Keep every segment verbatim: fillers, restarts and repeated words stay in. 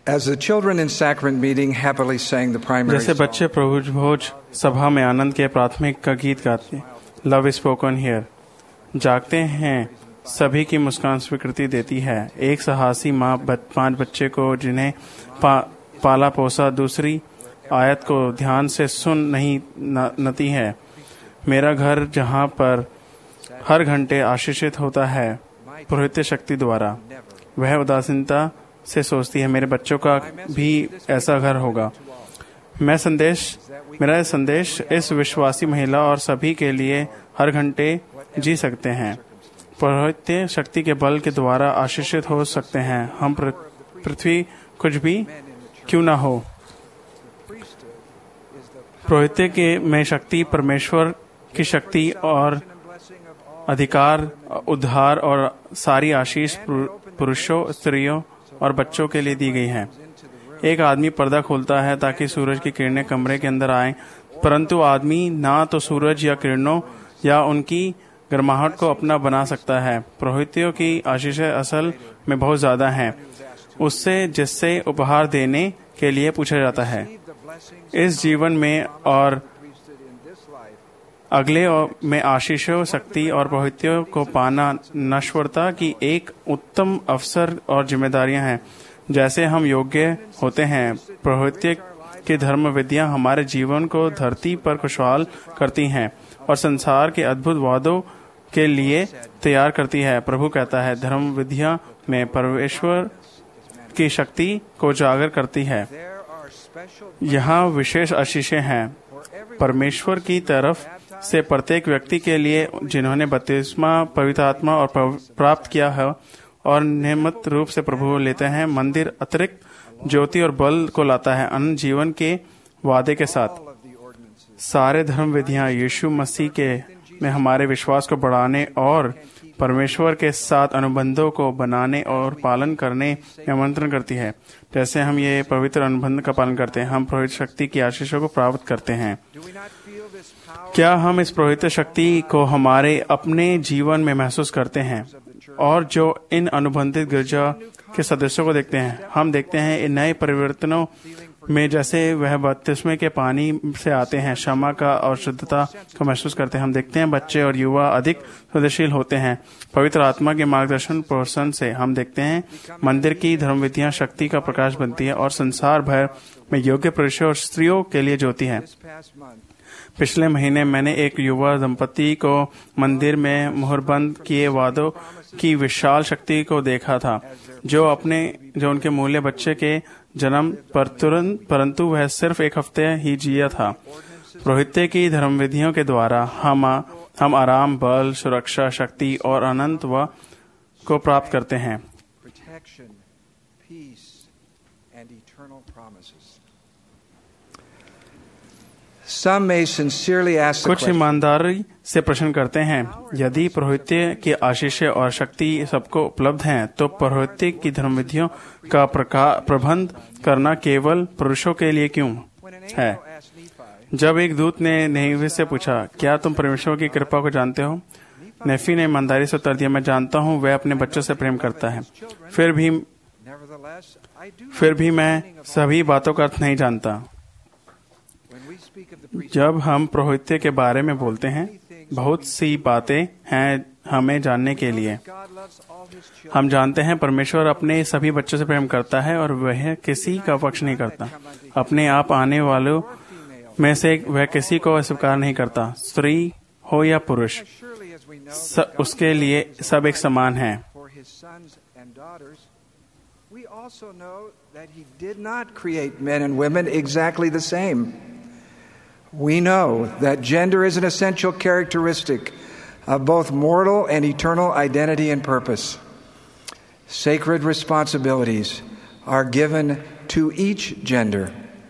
As the children in sacrament meeting happily sang the primary जैसे बच्चे प्रभु भोज सभा में आनंद के प्राथमिक का गीत गाते, लव इज स्पोकन हियर, जागते हैं, सभी की मुस्कान स्वीकृति देती है। एक साहसी माँ पांच बच्चे को जिन्हें पा, पाला पोसा दूसरी आयत को ध्यान से सुन नहीं नती है। मेरा घर जहाँ पर हर घंटे आशीषित होता है पुरोहित शक्ति द्वारा, वह उदासीनता से सोचती है मेरे बच्चों का भी ऐसा घर होगा। मैं संदेश मेरा संदेश इस विश्वासी महिला और सभी के लिए हर घंटे जी सकते हैं, पुरोहित शक्ति के बल के द्वारा आशीषित हो सकते हैं। हम पृथ्वी कुछ भी क्यों ना हो, पुरोहित के में शक्ति परमेश्वर की शक्ति और अधिकार, उद्धार और सारी आशीष पुरुषों, स्त्रियों और बच्चों के लिए दी गई है। एक आदमी पर्दा खोलता है ताकि सूरज की किरणें कमरे के अंदर आएं, परंतु आदमी ना तो सूरज या किरणों या उनकी गर्माहट को अपना बना सकता है। पुरोहितों की आशीषें असल में बहुत ज्यादा हैं उससे जिससे उपहार देने के लिए पूछा जाता है। इस जीवन में और अगले में आशीषों, शक्ति और पुरोहितों को पाना नश्वरता की एक उत्तम अवसर और जिम्मेदारियां हैं। जैसे हम योग्य होते हैं, पुरोहित की धर्म विद्या हमारे जीवन को धरती पर खुशहाल करती हैं और संसार के अद्भुत वादों के लिए तैयार करती है। प्रभु कहता है, धर्म विद्या में परमेश्वर की शक्ति को उजागर करती है। यहाँ विशेष आशीषें हैं परमेश्वर की तरफ से प्रत्येक व्यक्ति के लिए जिन्होंने बपतिस्मा पवित्र आत्मा और प्राप्त किया है और नियमित रूप से प्रभु लेते हैं। मंदिर अतिरिक्त ज्योति और बल को लाता है अनंत जीवन के वादे के साथ। सारे धर्म विधियां यीशु मसीह के में हमारे विश्वास को बढ़ाने और परमेश्वर के साथ अनुबंधों को बनाने और पालन करने में आमंत्रण करती है। जैसे हम ये पवित्र अनुबंध का पालन करते हैं, हम पुरोहित शक्ति की आशीषों को प्राप्त करते हैं। क्या हम इस पुरोहित शक्ति को हमारे अपने जीवन में महसूस करते हैं? और जो इन अनुबंधित गिरजा के सदस्यों को देखते हैं, हम देखते हैं इन नए परिवर्तनों में जैसे वह बपतिस्मे के पानी से आते हैं, क्षमा का और शुद्धता को महसूस करते हैं। हम देखते हैं बच्चे और युवा अधिक संवेदनशील होते हैं पवित्र आत्मा के मार्गदर्शन प्रोत्साहन से। हम देखते हैं मंदिर की धर्मविधियां शक्ति का प्रकाश बनती है और संसार भर में योग्य पुरुषों और स्त्रियों के लिए ज्योति है। पिछले महीने मैंने एक युवा दंपति को मंदिर में मुहरबंद किए वादों की विशाल शक्ति को देखा था, जो अपने जो उनके मूल्य बच्चे के जन्म पर तुरंत परंतु वह सिर्फ एक हफ्ते ही जिया था। पुरोहित की धर्मविधियों के द्वारा हम हम आराम, बल, सुरक्षा, शक्ति और अनंत व को प्राप्त करते हैं। कुछ ईमानदारी से प्रश्न करते हैं, यदि पुरोहित की आशीष और शक्ति सबको उपलब्ध हैं, तो पुरोहित की धर्मविधियों का प्रबंध करना केवल पुरुषों के लिए क्यों है? जब एक दूत ने नेफी से पूछा, क्या तुम परमेश्वर की कृपा को जानते हो? नेफी ने ईमानदारी से उत्तर दिया, मैं जानता हूँ वह अपने बच्चों से प्रेम करता है, फिर भी फिर भी मैं सभी बातों का अर्थ नहीं जानता। जब हम पुरोहित के बारे में बोलते हैं, बहुत सी बातें हैं हमें जानने के लिए। हम जानते हैं परमेश्वर अपने सभी बच्चों से प्रेम करता है और वह किसी का पक्ष नहीं करता। अपने आप आने वालों में से वह किसी को अस्वीकार नहीं करता, स्त्री हो या पुरुष, उसके लिए सब एक समान है। We also know that he did not create men and women exactly the same. We know that gender is an essential characteristic of both mortal and eternal identity and purpose. Sacred responsibilities are given to each gender.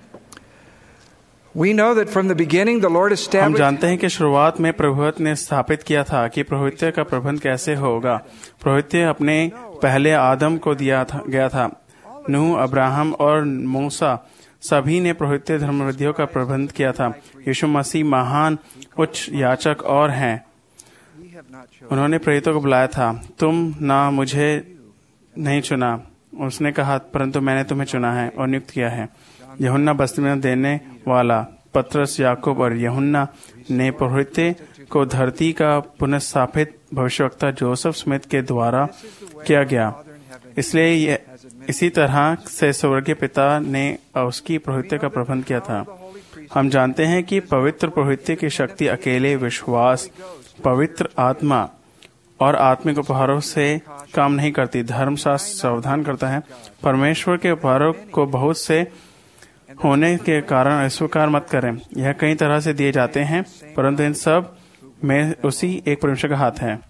We know that from the beginning the Lord established. हम जानते हैं कि शुरुआत में प्रभुत्व ने स्थापित किया था कि पुरोहित का प्रबंध कैसे होगा। पुरोहित अपने पहले आदम को दिया था, गया था। नूह, अब्राहम और मूसा सभी ने पुरोहित धर्मविधियों का प्रबंध किया था। यीशु मसीह महान उच्च याचक और हैं। उन्होंने प्रेरितों को बुलाया था, तुम ना मुझे नहीं चुना, उसने कहा, परंतु मैंने तुम्हें चुना है और नियुक्त किया है। यूहन्ना बपतिस्मा देने वाला, पतरस, याकूब और यूहन्ना ने पौरोहित्य को धरती का पुनर्स्थापित भविष्यवक्ता जोसेफ स्मिथ के द्वारा किया गया। इसलिए इसी तरह से स्वर्गीय पिता ने उसकी पौरोहित्य का प्रबंध किया था। हम जानते हैं कि पवित्र पौरोहित्य की शक्ति अकेले विश्वास, पवित्र आत्मा और आत्मिक उपहारों से काम नहीं करती। धर्मशास्त्र सावधान करता है, परमेश्वर के उपहारों को बहुत से होने के कारण अस्वीकार मत करें। यह कई तरह से दिए जाते हैं, परंतु इन सब में उसी एक परमेश्वर का हाथ है।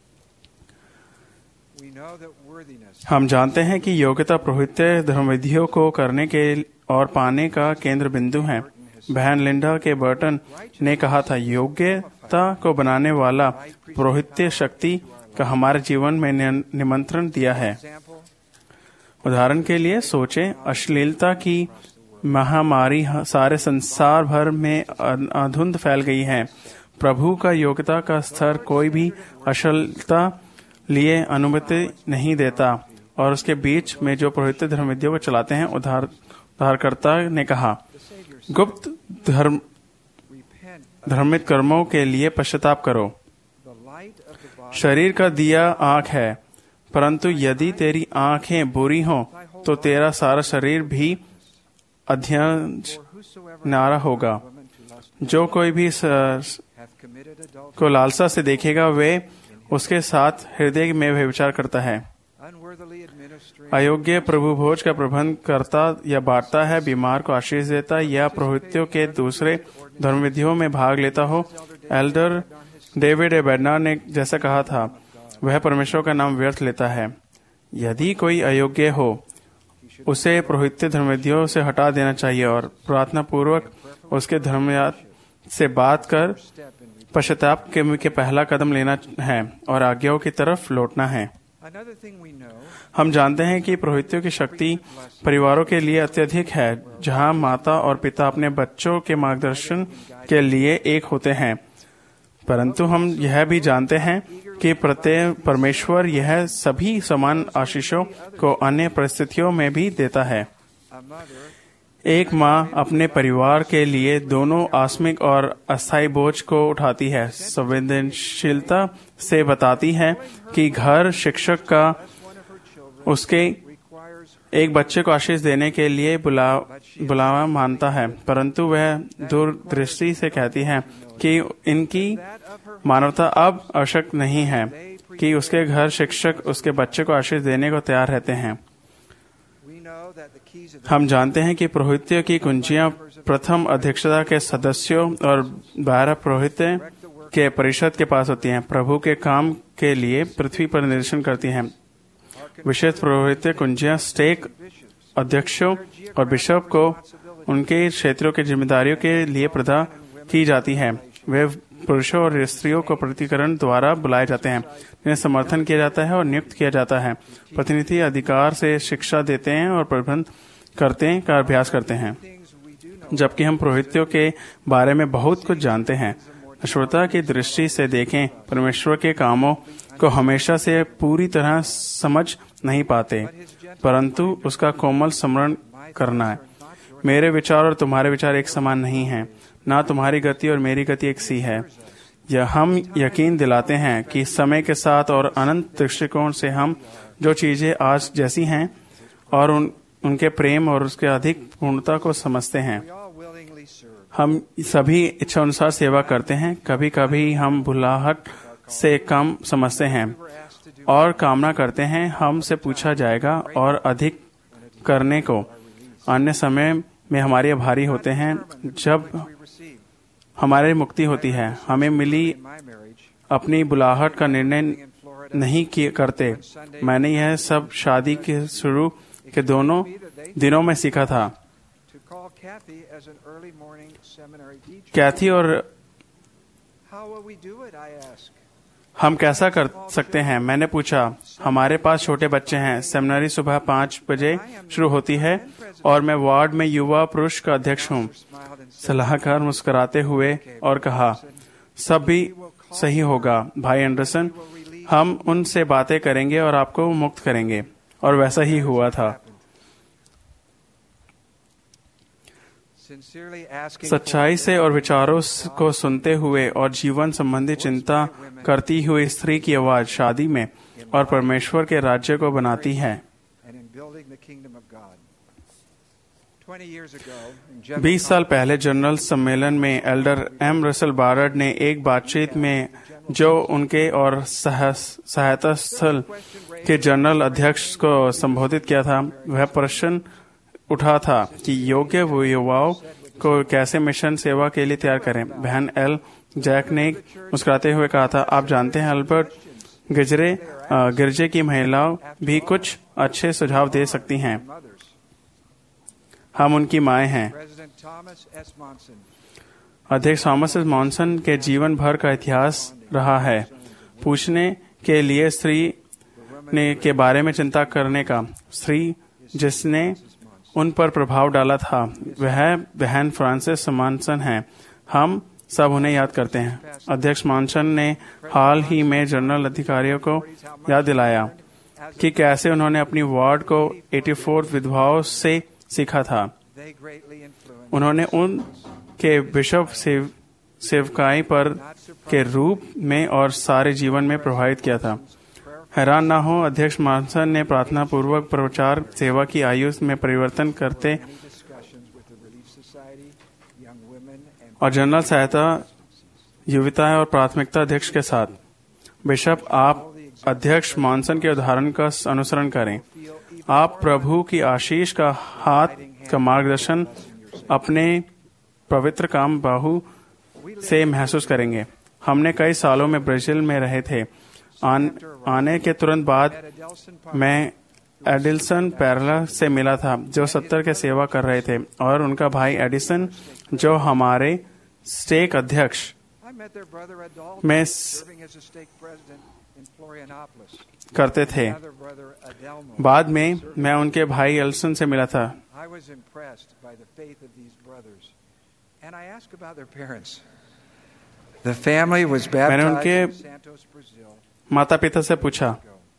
हम जानते हैं कि योग्यता पौरोहित्य धर्मविधियों को करने के और पाने का केंद्र बिंदु है। बहन लिंडा के बर्टन ने कहा था, योग्यता को बनाने वाला पौरोहित्य शक्ति का हमारे जीवन में निमंत्रण दिया है। उदाहरण के लिए सोचें, अश्लीलता की महामारी सारे संसार भर में अधुंध फैल गई है। प्रभु का योग्यता का स्तर कोई भी अश्लीलता लिए अनुमति नहीं देता, और उसके बीच में जो पौरोहित्य धर्मविधियों को चलाते हैं, उद्धार उद्धारकर्ता ने कहा, गुप्त धर्म धर्मिक कर्मों के लिए पश्चाताप करो। शरीर का दिया आँख है, परंतु यदि तेरी आँखें बुरी हों तो तेरा सारा शरीर भी अध्यंश नारा होगा। जो कोई भी को लालसा से देखेगा, वे उसके साथ हृदय में व्यभिचार करता है। अयोग्य प्रभु भोज का प्रबंध करता या बांटता है, बीमार को आशीष देता या पौरोहित्यों के दूसरे धर्मविधियों में भाग लेता हो। एल्डर डेविड ए बेडनार ने जैसा कहा था, वह परमेश्वर का नाम व्यर्थ लेता है। यदि कोई अयोग्य हो, उसे पौरोहित्य धर्मविधियों से हटा देना चाहिए और प्रार्थना पूर्वक उसके धर्मयात से बात कर पश्चाताप के पहला कदम लेना है और आज्ञाओं की तरफ लौटना है। हम जानते हैं कि पौरोहित्यों की शक्ति परिवारों के लिए अत्यधिक है, जहां माता और पिता अपने बच्चों के मार्गदर्शन के लिए एक होते हैं। परंतु हम यह भी जानते हैं कि प्रत्येक परमेश्वर यह सभी समान आशीषों को अन्य परिस्थितियों में भी देता है। एक माँ अपने परिवार के लिए दोनों आत्मिक और अस्थायी बोझ को उठाती है। संवेदनशीलता से बताती है कि घर शिक्षक का उसके एक बच्चे को आशीष देने के लिए बुला बुलावा मानता है, परंतु वह दूरदृष्टि से कहती है कि इनकी मानवता अब आवश्यक नहीं है कि उसके घर शिक्षक उसके बच्चे को आशीष देने को तैयार रहते हैं। हम जानते हैं कि पौरोहित्य की कुंजियां प्रथम अध्यक्षता के सदस्यों और बारह पौरोहित्य के परिषद के पास होती हैं। प्रभु के काम के लिए पृथ्वी पर निर्देशन करती हैं। विशेष पौरोहित्य कुंजियां स्टेक अध्यक्षों और बिशप को उनके क्षेत्रों की जिम्मेदारियों के लिए प्रदान की जाती है। वे पुरुषों और स्त्रियों को प्रतिकरण द्वारा बुलाए जाते हैं, जिन्हें समर्थन किया जाता है और नियुक्त किया जाता है। प्रतिनिधि अधिकार से शिक्षा देते हैं और प्रबंध करते हैं का अभ्यास करते हैं, जबकि हम पौरोहित्यों के बारे में बहुत कुछ जानते हैं। श्रोता की दृष्टि से देखें, परमेश्वर के कामों को हमेशा से पूरी तरह समझ नहीं पाते, परंतु उसका कोमल स्मरण करना है। मेरे विचार और तुम्हारे विचार एक समान नहीं हैं, ना तुम्हारी गति और मेरी गति एक सी है। यह हम यकीन दिलाते हैं कि समय के साथ और अनंत दृष्टिकोण से हम जो चीजें आज जैसी हैं और उन उनके प्रेम और उसके अधिक पूर्णता को समझते हैं। हम सभी इच्छा अनुसार सेवा करते हैं। कभी कभी हम बुलाहट से कम समझते हैं और कामना करते हैं हमसे पूछा जाएगा और अधिक करने को। अन्य समय में हमारे आभारी होते हैं जब हमारी मुक्ति होती है। हमें मिली अपनी बुलाहट का निर्णय नहीं करते। मैंने यह सब शादी के शुरू के दोनों दिनों में सीखा था। कैथी और हम कैसा कर सकते हैं, मैंने पूछा। हमारे पास छोटे बच्चे हैं। सेमिनरी सुबह पाँच बजे शुरू होती है और मैं वार्ड में युवा पुरुष का अध्यक्ष हूँ। सलाहकार मुस्कुराते हुए और कहा, सब भी सही होगा भाई एंडरसन, हम उनसे बातें करेंगे और आपको मुक्त करेंगे। और वैसा ही हुआ था। सच्चाई से और विचारों को सुनते हुए और जीवन संबंधी चिंता करती हुई स्त्री की आवाज शादी में और परमेश्वर के राज्य को बनाती है। बीस साल पहले जनरल सम्मेलन में एल्डर एम रसल बारड ने एक बातचीत में जो उनके और सहायता स्थल के जनरल अध्यक्ष को संबोधित किया था, वह प्रश्न उठा था कि योग्य युवाओं को कैसे मिशन सेवा के लिए तैयार करें। बहन एल जैक ने मुस्कुराते हुए कहा था, आप जानते हैं अल्बर्ट, गिरजे गिरजे की महिलाओं भी कुछ अच्छे सुझाव दे सकती हैं। हम उनकी माएँ हैं। अध्यक्ष थॉमस एस मॉनसन के जीवन भर का इतिहास रहा है पूछने के लिए स्त्री ने के बारे में चिंता करने का। स्त्री जिसने उन पर प्रभाव डाला था वह बहन फ्रांसिस मॉनसन है। हम सब उन्हें याद करते हैं। अध्यक्ष मॉनसन ने हाल ही में जनरल अधिकारियों को याद दिलाया कि कैसे उन्होंने अपनी वार्ड को चौरासी विधवाओं से सीखा था। उन्होंने उनके बिशप सेव, सेवकाई पर के रूप में और सारे जीवन में प्रभावित किया था। हैरान ना हो, अध्यक्ष मॉनसन ने प्रार्थना पूर्वक प्रचार सेवा की आयु में परिवर्तन करते और जनरल सहायता युविता और प्राथमिकता अध्यक्ष के साथ। बिशप, आप अध्यक्ष मॉनसन के उदाहरण का अनुसरण करें। आप प्रभु की आशीष का हाथ का मार्गदर्शन अपने पवित्र काम बाहु से महसूस करेंगे। हमने कई सालों में ब्राजील में रहे थे। आन, आने के तुरंत बाद मैं एडिसन पैरला से मिला था जो सत्तर के सेवा कर रहे थे और उनका भाई एडिसन जो हमारे स्टेक अध्यक्ष में करते थे। बाद में मैं उनके भाई एल्सन से मिला था। मैंने उनके माता पिता से पूछा।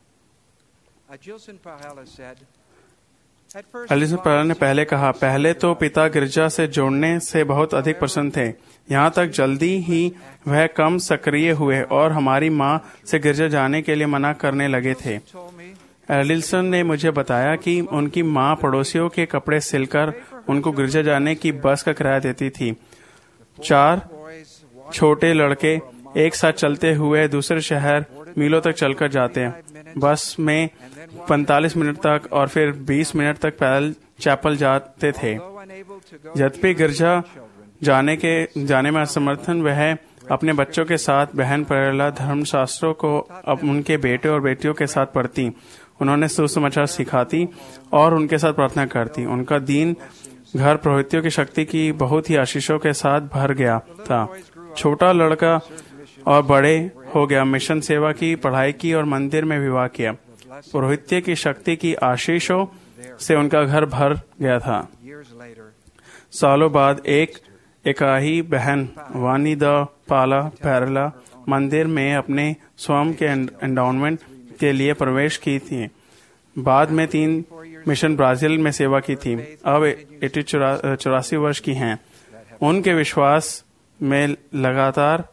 एलिसन पैरला ने पहले कहा, पहले तो पिता गिरजा से जोड़ने से बहुत अधिक प्रसन्न थे। यहाँ तक जल्दी ही वह कम सक्रिय हुए और हमारी माँ से गिरजा जाने के लिए मना करने लगे थे। एलिसन ने मुझे बताया कि उनकी माँ पड़ोसियों के कपड़े सिलकर उनको गिरजा जाने की बस का किराया देती थी। चार छोटे लड़के एक साथ चलते हुए दूसरे शहर मीलों तक चलकर जाते हैं। बस में पैंतालीस मिनट तक और फिर बीस मिनट तक पैदल चैपल जाते थे। यद्यपि गिरजा जाने के जाने में असमर्थन वह अपने बच्चों के साथ बहन पैरला धर्मशास्त्रों को अब उनके बेटे और बेटियों के साथ पढ़ती। उन्होंने सुसमाचार सिखाती और उनके साथ प्रार्थना करती। उनका दीन घर प्रवृत्तियों की शक्ति की बहुत ही आशीषों के साथ भर गया था। छोटा लड़का और बड़े हो गया, मिशन सेवा की पढ़ाई की और मंदिर में विवाह किया। पुरोहित्य की शक्ति की आशीषों से उनका घर भर गया था। सालों बाद एक इकाई बहन वानी द पाला पैरला मंदिर में अपने स्वयं के एंडाउनमेंट के लिए प्रवेश की थी। बाद में तीन मिशन ब्राजील में सेवा की थी। अब एटी चौरासी वर्ष की हैं। उनके विश्वास में लगातार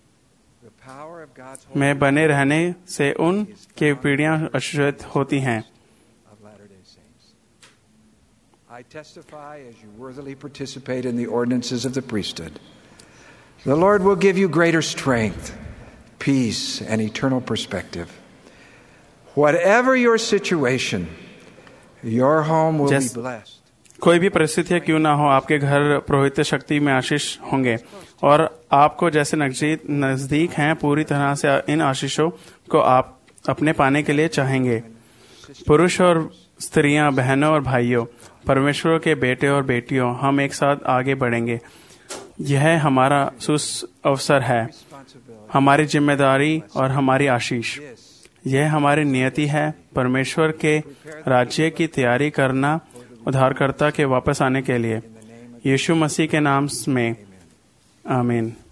में बने रहने से उनकी पीढ़ियां आशीषित होती हैं। I testify as you worthily participate in the ordinances of the priesthood. The Lord will give you greater strength, peace, and eternal perspective. Whatever your situation, your home will be blessed. कोई भी परिस्थितियां क्यों ना हो, आपके घर पुरोहित शक्ति में आशीष होंगे और आपको जैसे नजदीक नजदीक हैं पूरी तरह से इन आशीषों को आप अपने पाने के लिए चाहेंगे। पुरुष और स्त्रियां, बहनों और भाइयों, परमेश्वर के बेटे और बेटियों, हम एक साथ आगे बढ़ेंगे। यह हमारा सुस अवसर है, हमारी जिम्मेदारी और हमारी आशीष। यह हमारी नियति है, परमेश्वर के राज्य की तैयारी करना उद्धारकर्ता के वापस आने के लिए। यीशु मसीह के नाम में आमीन।